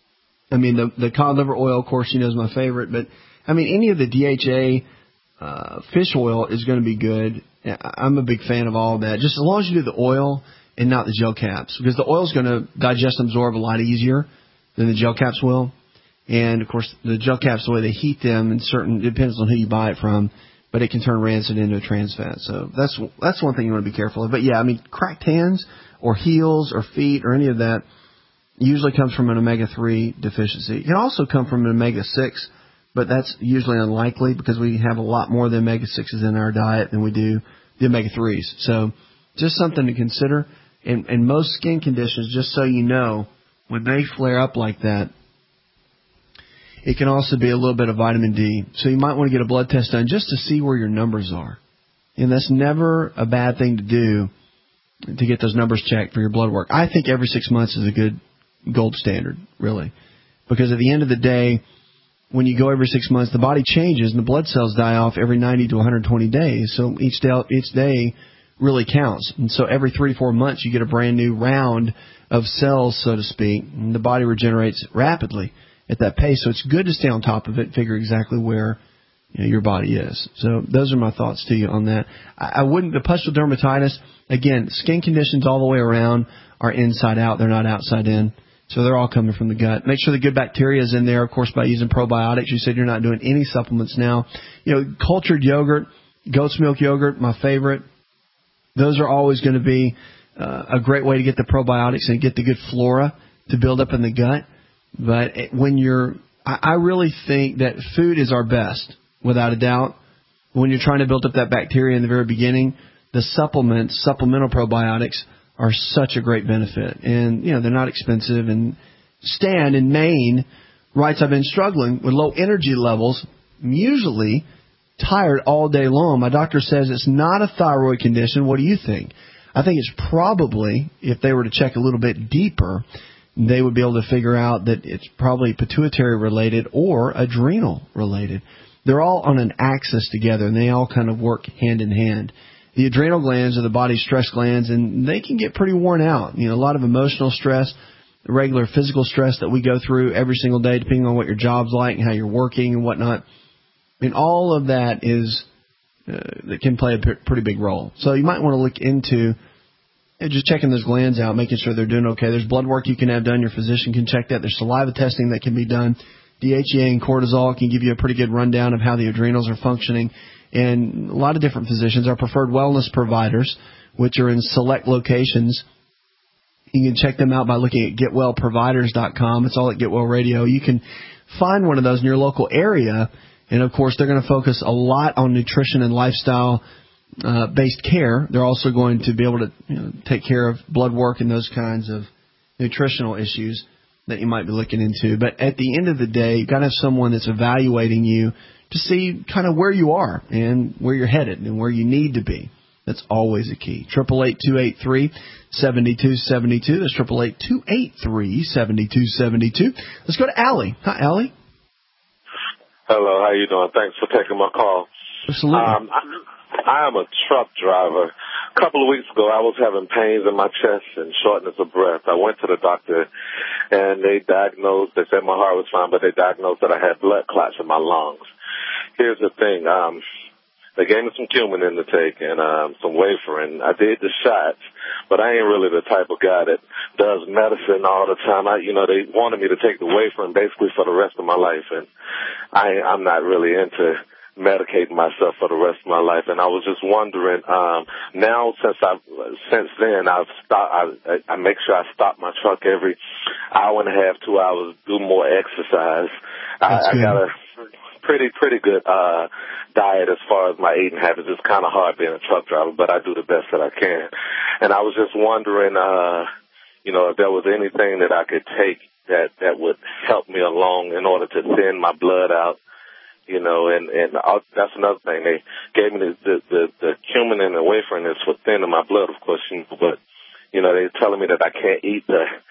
Speaker 2: the cod liver oil, of course, is my favorite, but any of the DHA fish oil is going to be good. I'm a big fan of all of that, just as long as you do the oil and not the gel caps, because the oil is going to digest and absorb a lot easier than the gel caps will. And, of course, the gel caps, the way they heat them, it depends on who you buy it from, but it can turn rancid into a trans fat. So that's one thing you want to be careful of. But, yeah, cracked hands or heels or feet or any of that usually comes from an omega-3 deficiency. It can also come from an omega-6, but that's usually unlikely because we have a lot more of the omega-6s in our diet than we do the omega-3s. So just something to consider. And most skin conditions, just so you know, when they flare up like that, it can also be a little bit of vitamin D. So you might want to get a blood test done just to see where your numbers are. And that's never a bad thing to do, to get those numbers checked for your blood work. I think every 6 months is a good gold standard, really. Because at the end of the day, when you go every 6 months, the body changes and the blood cells die off every 90 to 120 days. So each day really counts. And so every 3 to 4 months, you get a brand new round of cells, so to speak. And the body regenerates rapidly at that pace. So it's good to stay on top of it and figure exactly where your body is. So those are my thoughts to you on that. I wouldn't, the pustular dermatitis, again, skin conditions all the way around are inside out. They're not outside in. So they're all coming from the gut. Make sure the good bacteria is in there, of course, by using probiotics. You said you're not doing any supplements now. Cultured yogurt, goat's milk yogurt, my favorite. Those are always going to be a great way to get the probiotics and get the good flora to build up in the gut. But I really think that food is our best, without a doubt. When you're trying to build up that bacteria in the very beginning, the supplemental probiotics are such a great benefit. And, they're not expensive. And Stan in Maine writes, I've been struggling with low energy levels, usually tired all day long. My doctor says it's not a thyroid condition. What do you think? I think it's probably, if they were to check a little bit deeper, they would be able to figure out that it's probably pituitary related or adrenal related. They're all on an axis together, and they all kind of work hand in hand. The adrenal glands are the body's stress glands, and they can get pretty worn out. A lot of emotional stress, the regular physical stress that we go through every single day, depending on what your job's like and how you're working and whatnot. All of that that can play a pretty big role. So you might want to look into just checking those glands out, making sure they're doing okay. There's blood work you can have done. Your physician can check that. There's saliva testing that can be done. DHEA and cortisol can give you a pretty good rundown of how the adrenals are functioning. And a lot of different physicians, our preferred wellness providers, which are in select locations. You can check them out by looking at getwellproviders.com. It's all at Get Well Radio. You can find one of those in your local area. And, of course, they're going to focus a lot on nutrition and lifestyle-based care. They're also going to be able to take care of blood work and those kinds of nutritional issues that you might be looking into. But at the end of the day, you've got to have someone that's evaluating you to see kind of where you are and where you're headed and where you need to be. That's always a key. 888-283-7272. That's 888-283-7272. Let's go to Allie. Hi, Allie.
Speaker 18: Hello, how you doing? Thanks for taking my call.
Speaker 2: Absolutely.
Speaker 18: I am a truck driver. A couple of weeks ago, I was having pains in my chest and shortness of breath. I went to the doctor, and they said my heart was fine, but they diagnosed that I had blood clots in my lungs. Here's the thing. They gave me some cumin in the take and some Waferin. I did the shots, but I ain't really the type of guy that does medicine all the time. They wanted me to take the Waferin basically for the rest of my life, and I'm not really into medicating myself for the rest of my life. And I was just wondering, now since then I've stopped. I make sure I stop my truck every hour and a half, 2 hours, do more exercise. I got a pretty good diet as far as my eating habits. It's kind of hard being a truck driver, but I do the best that I can. And I was just wondering, if there was anything that I could take that would help me along in order to thin my blood out. And that's another thing. They gave me the cumin and the Waferin is for thinning my blood, of course, but they're telling me that I can't eat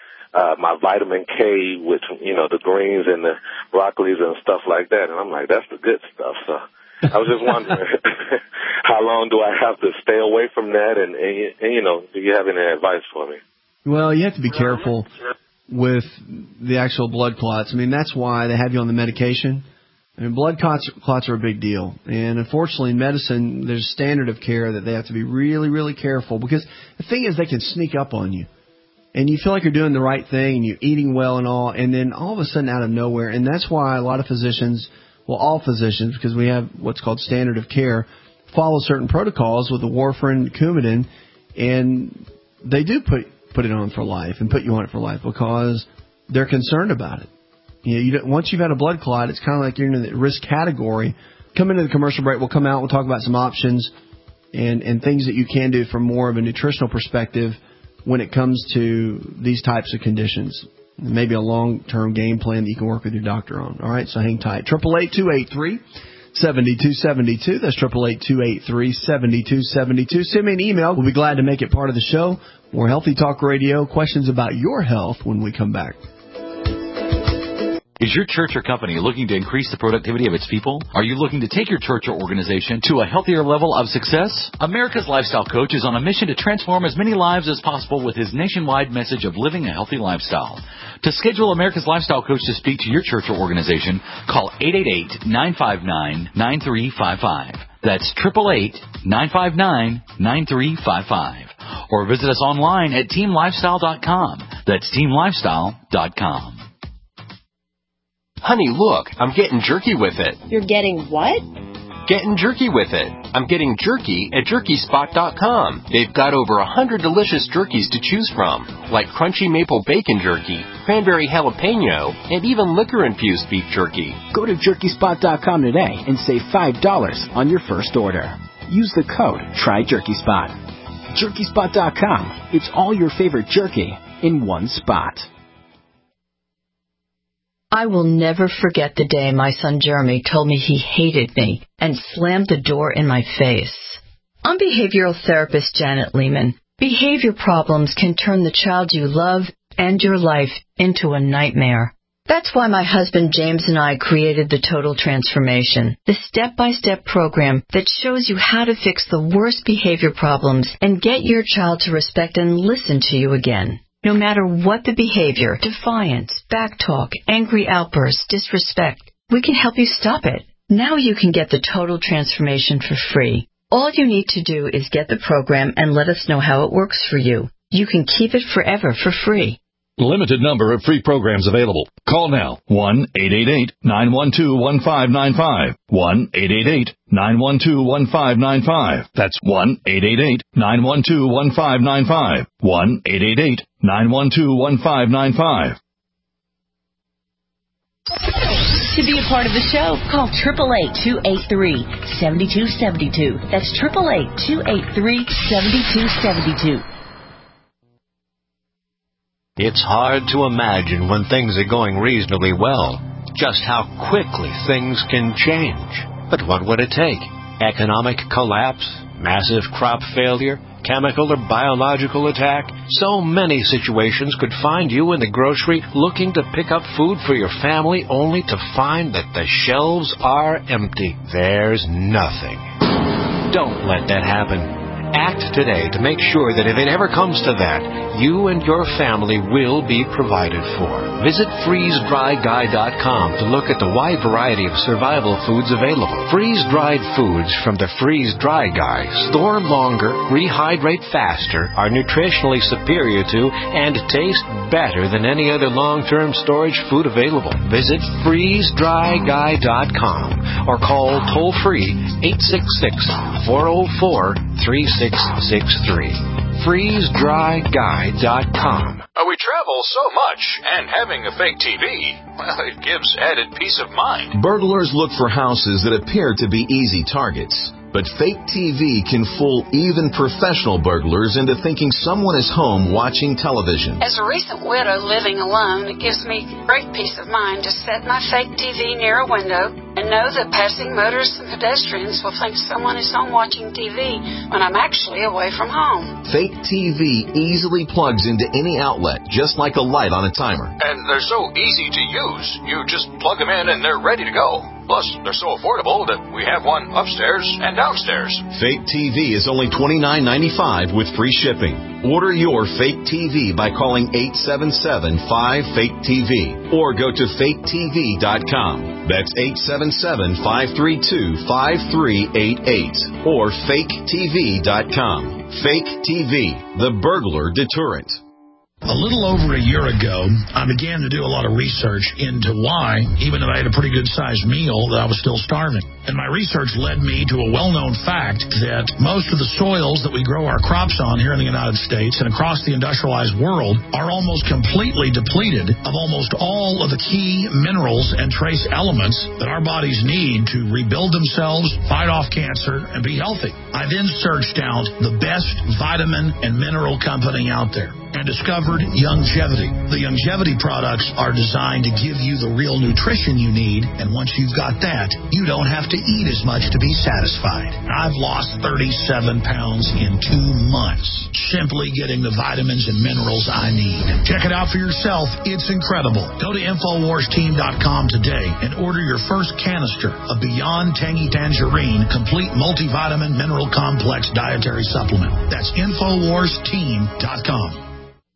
Speaker 18: my vitamin K with, the greens and the broccolis and stuff like that. And I'm like, that's the good stuff. So I was just wondering, how long do I have to stay away from that? And do you have any advice for me?
Speaker 2: Well, you have to be careful with the actual blood clots. That's why they have you on the medication. Blood clots are a big deal. And unfortunately, in medicine, there's a standard of care that they have to be really, really careful. Because the thing is, they can sneak up on you. And you feel like you're doing the right thing, and you're eating well and all, and then all of a sudden out of nowhere. And that's why a lot of physicians, all physicians, because we have what's called standard of care, follow certain protocols with the warfarin, Coumadin, and they do put it on for life and put you on it for life because they're concerned about it. Once you've had a blood clot, it's kind of like you're in the risk category. Come into the commercial break. We'll come out. We'll talk about some options and things that you can do from more of a nutritional perspective when it comes to these types of conditions. Maybe a long-term game plan that you can work with your doctor on. All right, so hang tight. 888-283-7272. That's 888-283-7272. Send me an email. We'll be glad to make it part of the show. More Healthy Talk Radio. Questions about your health when we come back.
Speaker 11: Is your church or company looking to increase the productivity of its people? Are you looking to take your church or organization to a healthier level of success? America's Lifestyle Coach is on a mission to transform as many lives as possible with his nationwide message of living a healthy lifestyle. To schedule America's Lifestyle Coach to speak to your church or organization, call 888-959-9355. That's 888-959-9355. Or visit us online at teamlifestyle.com. That's teamlifestyle.com.
Speaker 16: Honey, look, I'm getting jerky with it.
Speaker 8: You're getting what?
Speaker 16: Getting jerky with it. I'm getting jerky at jerkyspot.com. They've got over 100 delicious jerkies to choose from, like crunchy maple bacon jerky, cranberry jalapeno, and even liquor-infused beef jerky.
Speaker 19: Go to jerkyspot.com today and save $5 on your first order. Use the code TRYJERKYSPOT. jerkyspot.com. It's all your favorite jerky in one spot.
Speaker 13: I will never forget the day my son Jeremy told me he hated me and slammed the door in my face. I'm behavioral therapist Janet Lehman. Behavior problems can turn the child you love and your life into a nightmare. That's why my husband James and I created the Total Transformation, the step-by-step program that shows you how to fix the worst behavior problems and get your child to respect and listen to you again. No matter what the behavior, defiance, backtalk, angry outbursts, disrespect, we can help you stop it. Now you can get the Total Transformation for free. All you need to do is get the program and let us know how it works for you. You can keep it forever for free.
Speaker 1: Limited number of free programs available. Call now. 1-888-912-1595. 1-888-912-1595. That's 1-888-912-1595. 1-888-912-1595.
Speaker 8: To be a part of the show, call 888-283-7272. That's 888-283-7272.
Speaker 20: It's hard to imagine when things are going reasonably well, just how quickly things can change. But what would it take? Economic collapse? Massive crop failure? Chemical or biological attack? So many situations could find you in the grocery looking to pick up food for your family only to find that the shelves are empty. There's nothing. Don't let that happen. Act today to make sure that if it ever comes to that, you and your family will be provided for. Visit freezedryguy.com to look at the wide variety of survival foods available. Freeze-dried foods from the Freeze Dry Guy store longer, rehydrate faster, are nutritionally superior to, and taste better than any other long-term storage food available. Visit freezedryguy.com or call toll-free 866-404-3663. FreezeDryGuy.com.
Speaker 21: We travel so much, and having a fake TV, well, it gives added peace of mind.
Speaker 9: Burglars look for houses that appear to be easy targets. But fake TV can fool even professional burglars into thinking someone is home watching television.
Speaker 22: As a recent widow living alone, it gives me great peace of mind to set my fake TV near a window and know that passing motorists and pedestrians will think someone is home watching TV when I'm actually away from home.
Speaker 9: Fake TV easily plugs into any outlet, just like a light on a timer.
Speaker 21: And they're so easy to use. You just plug them in and they're ready to go. Plus, they're so affordable that we have one upstairs and downstairs.
Speaker 9: Fake TV is only $29.95 with free shipping. Order your fake TV by calling 877-5-FAKE-TV or go to faketv.com. That's 877-532-5388 or faketv.com. Fake TV, the burglar deterrent.
Speaker 23: A little over a year ago, I began to do a lot of research into why, even though I had a pretty good-sized meal, that I was still starving. And my research led me to a well-known fact that most of the soils that we grow our crops on here in the United States and across the industrialized world are almost completely depleted of almost all of the key minerals and trace elements that our bodies need to rebuild themselves, fight off cancer, and be healthy. I then searched out the best vitamin and mineral company out there. and discovered Youngevity. The Youngevity products are designed to give you the real nutrition you need, and once you've got that, you don't have to eat as much to be satisfied. I've lost 37 pounds in 2 months, simply getting the vitamins and minerals I need. Check it out for yourself. It's incredible. Go to InfoWarsTeam.com today and order your first canister of Beyond Tangy Tangerine Complete Multivitamin Mineral Complex Dietary Supplement. That's InfoWarsTeam.com.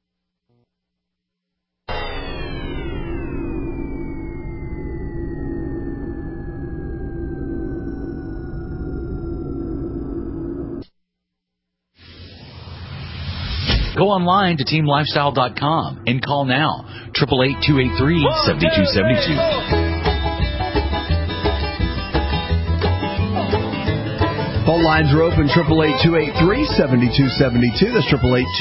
Speaker 11: Go online to teamlifestyle.com and call now. 888-283-7272.
Speaker 2: Phone lines are open, 888-283-7272. That's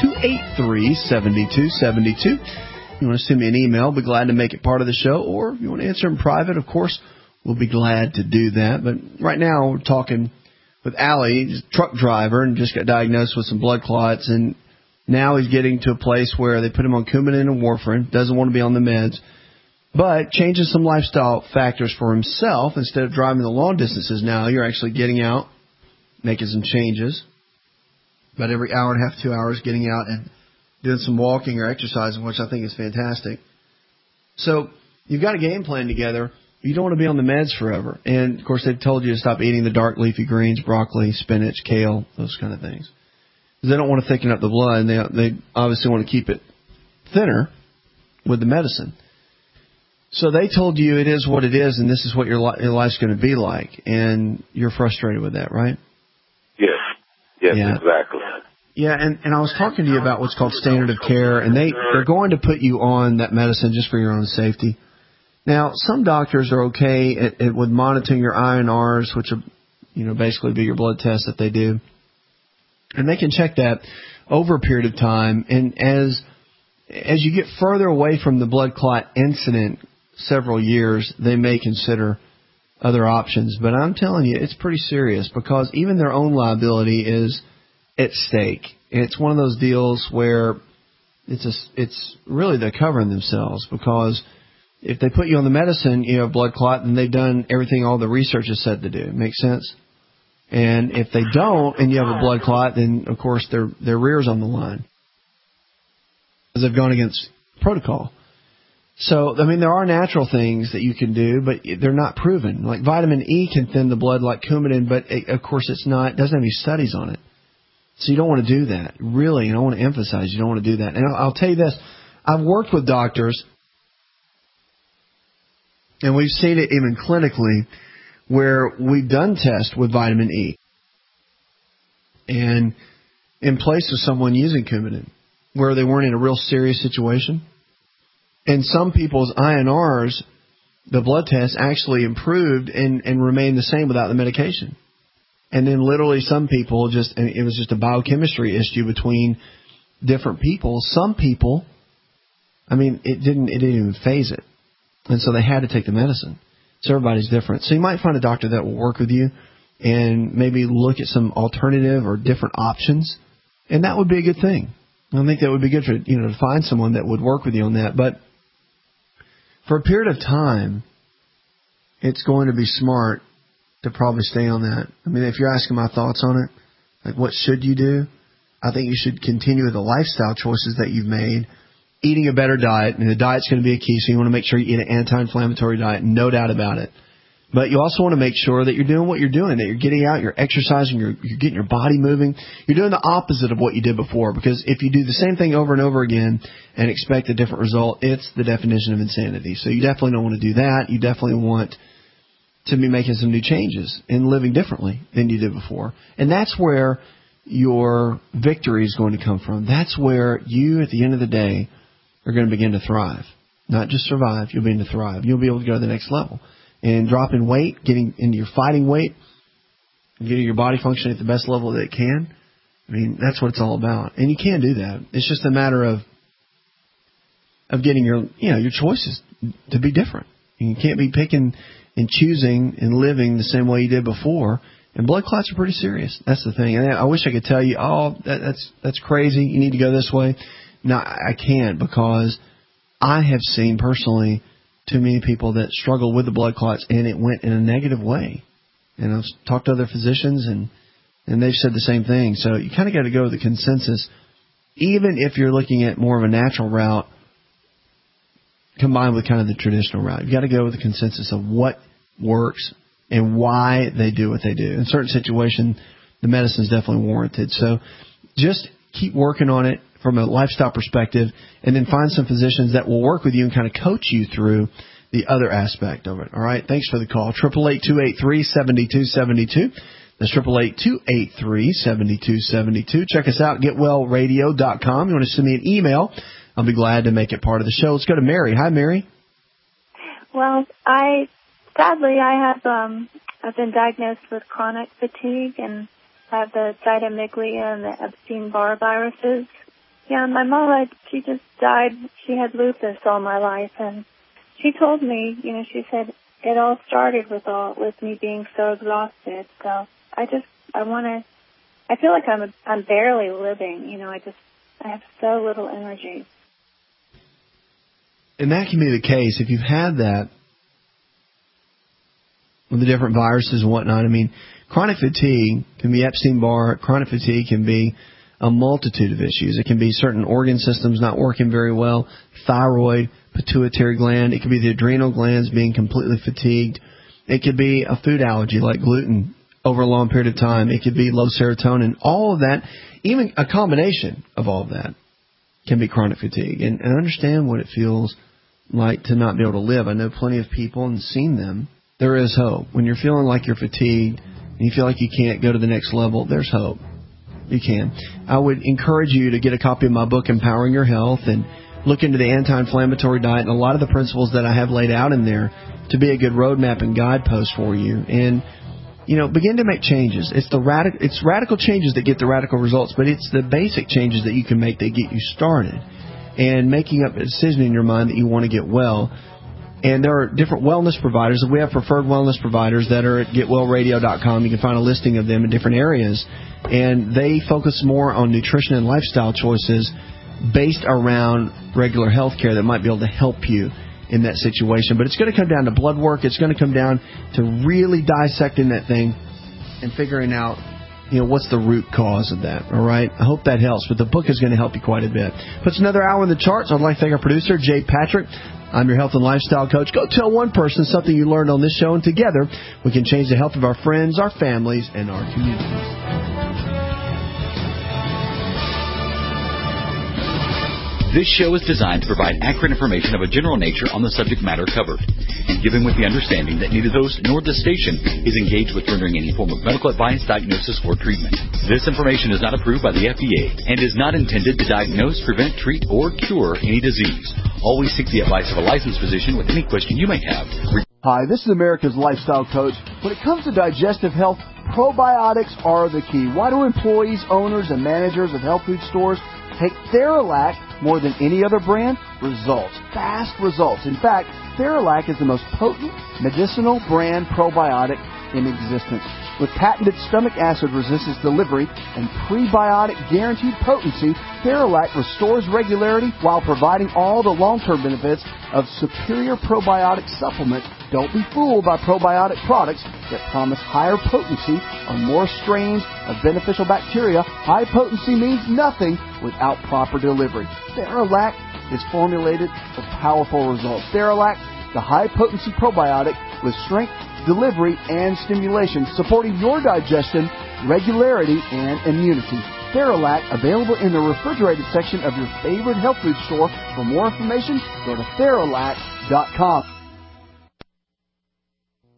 Speaker 2: 888-283-7272. You want to send me an email, be glad to make it part of the show. Or if you want to answer in private, of course, we'll be glad to do that. But right now we're talking with Allie, he's a truck driver, and just got diagnosed with some blood clots. And now he's getting to a place where they put him on Coumadin and warfarin, doesn't want to be on the meds, but changes some lifestyle factors for himself. Instead of driving the long distances now, you're actually getting out, making some changes. About every hour and a half, 2 hours, getting out and doing some walking or exercising, which I think is fantastic. So you've got a game plan together. You don't want to be on the meds forever. And, of course, they've told you to stop eating the dark leafy greens, broccoli, spinach, kale, those kind of things. They don't want to thicken up the blood, and they obviously want to keep it thinner with the medicine. So they told you it is what it is, and this is what your life's going to be like, and you're frustrated with that, right?
Speaker 18: Yes, exactly.
Speaker 2: Yeah, and I was talking to you about what's called standard of care, and they're going to put you on that medicine just for your own safety. Now, some doctors are okay with monitoring your INRs, which will, basically be your blood test that they do. And they can check that over a period of time. And as you get further away from the blood clot incident, several years, they may consider other options. But I'm telling you, it's pretty serious because even their own liability is at stake. It's one of those deals where it's really they're covering themselves, because if they put you on the medicine, you have blood clot, then they've done everything all the research is said to do. Make sense? And if they don't, and you have a blood clot, then, of course, their rear's on the line, because they've gone against protocol. So, there are natural things that you can do, but they're not proven. Like vitamin E can thin the blood like Coumadin, but, of course, it doesn't have any studies on it. So you don't want to do that. Really, and I want to emphasize, you don't want to do that. And I'll tell you this. I've worked with doctors, and we've seen it even clinically, where we've done tests with vitamin E and in place of someone using Coumadin, where they weren't in a real serious situation. And some people's INRs, the blood test, actually improved and remained the same without the medication. And then literally some people it was just a biochemistry issue between different people. Some people, it didn't even phase it. And so they had to take the medicine. So everybody's different. So you might find a doctor that will work with you and maybe look at some alternative or different options. And that would be a good thing. I think that would be good for, to find someone that would work with you on that. But for a period of time, it's going to be smart to probably stay on that. If you're asking my thoughts on it, like what should you do? I think you should continue with the lifestyle choices that you've made. Eating a better diet, and the diet's going to be a key, so you want to make sure you eat an anti-inflammatory diet, no doubt about it. But you also want to make sure that you're doing what you're doing, that you're getting out, you're exercising, you're getting your body moving. You're doing the opposite of what you did before, because if you do the same thing over and over again and expect a different result, it's the definition of insanity. So you definitely don't want to do that. You definitely want to be making some new changes and living differently than you did before. And that's where your victory is going to come from. That's where you, at the end of the day, are going to begin to thrive. Not just survive, you'll begin to thrive. You'll be able to go to the next level. And dropping weight, getting into your fighting weight, getting your body functioning at the best level that it can, that's what it's all about. And you can do that. It's just a matter of getting your choices to be different. You can't be picking and choosing and living the same way you did before. And blood clots are pretty serious. That's the thing. And I wish I could tell you, that's crazy. You need to go this way. No, I can't, because I have seen personally too many people that struggle with the blood clots, and it went in a negative way. And I've talked to other physicians, and they've said the same thing. So you kind of got to go with the consensus. Even if you're looking at more of a natural route combined with kind of the traditional route, you've got to go with the consensus of what works and why they do what they do. In certain situations, the medicine is definitely warranted. So just keep working on it from a lifestyle perspective, and then find some physicians that will work with you and kind of coach you through the other aspect of it. All right? Thanks for the call. 888-283-7272. That's 888-283-7272. Check us out, getwellradio.com. You want to send me an email, I'll be glad to make it part of the show. Let's go to Mary. Hi, Mary.
Speaker 3: Well, sadly, I've been diagnosed with chronic fatigue, and I have the cytomeglia and the Epstein-Barr viruses. Yeah, my mom, she just died. She had lupus all my life, and she told me, she said it all started with me being so exhausted. So I feel like I'm barely living. I have so little energy.
Speaker 2: And that can be the case if you've had that with the different viruses and whatnot. I mean, chronic fatigue can be Epstein-Barr. Chronic fatigue can be a multitude of issues. It can be certain organ systems not working very well, thyroid, pituitary gland. It could be the adrenal glands being completely fatigued. It could be a food allergy like gluten over a long period of time. It could be low serotonin. All of that, even a combination of all of that, can be chronic fatigue. And understand what it feels like to not be able to live. I know plenty of people and seen them. There is hope. When you're feeling like you're fatigued and you feel like you can't go to the next level, there's hope. You can. I would encourage you to get a copy of my book, Empowering Your Health, and look into the anti-inflammatory diet and a lot of the principles that I have laid out in there to be a good roadmap and guidepost for you. And, begin to make changes. It's radical changes that get the radical results, but it's the basic changes that you can make that get you started. And making up a decision in your mind that you want to get well. And there are different wellness providers. We have preferred wellness providers that are at getwellradio.com. You can find a listing of them in different areas. And they focus more on nutrition and lifestyle choices based around regular health care that might be able to help you in that situation. But it's going to come down to blood work. It's going to come down to really dissecting that thing and figuring out, what's the root cause of that. All right? I hope that helps. But the book is going to help you quite a bit. Puts another hour in the charts. I'd like to thank our producer, Jay Patrick. I'm your health and lifestyle coach. Go tell one person something you learned on this show, and together we can change the health of our friends, our families, and our communities.
Speaker 11: This show is designed to provide accurate information of a general nature on the subject matter covered, and given with the understanding that neither the host nor the station is engaged with rendering any form of medical advice, diagnosis, or treatment. This information is not approved by the FDA and is not intended to diagnose, prevent, treat, or cure any disease. Always seek the advice of a licensed physician with any question you may have.
Speaker 2: Hi, this is America's Lifestyle Coach. When it comes to digestive health, probiotics are the key. Why do employees, owners, and managers of health food stores take Theralac more than any other brand? Results. Fast results. In fact, Theralac is the most potent medicinal brand probiotic in existence. With patented stomach acid resistance delivery and prebiotic guaranteed potency, Theralac restores regularity while providing all the long-term benefits of superior probiotic supplement. Don't be fooled by probiotic products that promise higher potency on more strains of beneficial bacteria. High potency means nothing without proper delivery. Theralac is formulated for powerful results. Theralac, the high-potency probiotic with strength, delivery, and stimulation, supporting your digestion, regularity, and immunity. Theralac, available in the refrigerated section of your favorite health food store. For more information, go to Theralac.com.